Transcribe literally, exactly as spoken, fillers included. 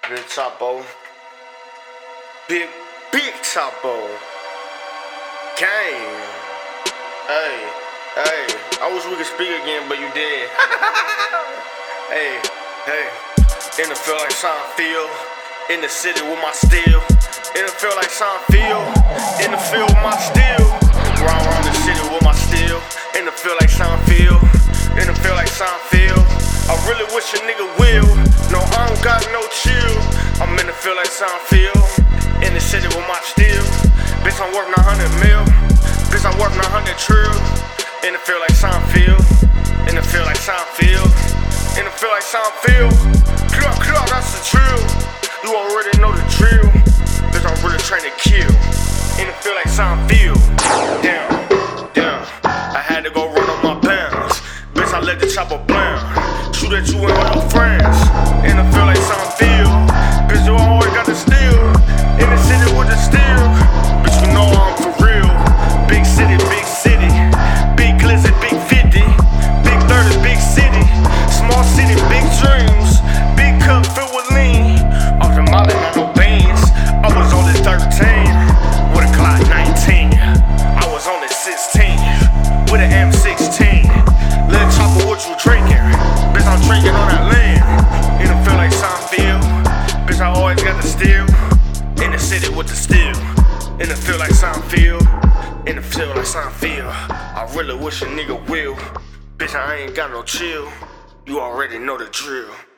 Big Chapo. Big, big Chapo. Gang. Hey, hey. I wish we could speak again, but you did. Hey, hey. In the field like Seinfeld. In the city with my steel. In the field like Seinfeld. In the field with my steel. Round around the city with my steel. In the field like Seinfeld. In the field like Seinfeld. I really wish a nigga will. No, I don't got no chill. I'm in the field like Seinfeld. In the city with my steel. Bitch, I'm worth nine hundred mil. Bitch, I'm worth nine hundred trill. In the field like Seinfeld. In the field like Seinfeld. In the field like Seinfeld. Club, club, that's the drill. You already know the drill. Bitch, I'm really trying to kill. In the field like Seinfeld. Damn, damn. I had to go run on my bounds. Bitch, I let the chopper blind. Shoot at you and all your friends. In the field like Seinfeld. Bitch, you always got the steel. In the city with the steel. Bitch, you know I'm for real. Big city, big city. Big glizzy, big fifty. Big thirty, big city. Small city, big dreams. Big cup filled with lean. Off the molly, not no beans. I was only thirteen. With a Glock nineteen. I was only sixteen. With an M sixteen. Little Chopper, what you drinking? Bitch, I'm drinking on that land. In the field like Seinfeld. Bitch, I always got the steel. In the city with the steel. In the field like Seinfeld. In the field like Seinfeld. I really wish a nigga will. Bitch, I ain't got no chill. You already know the drill.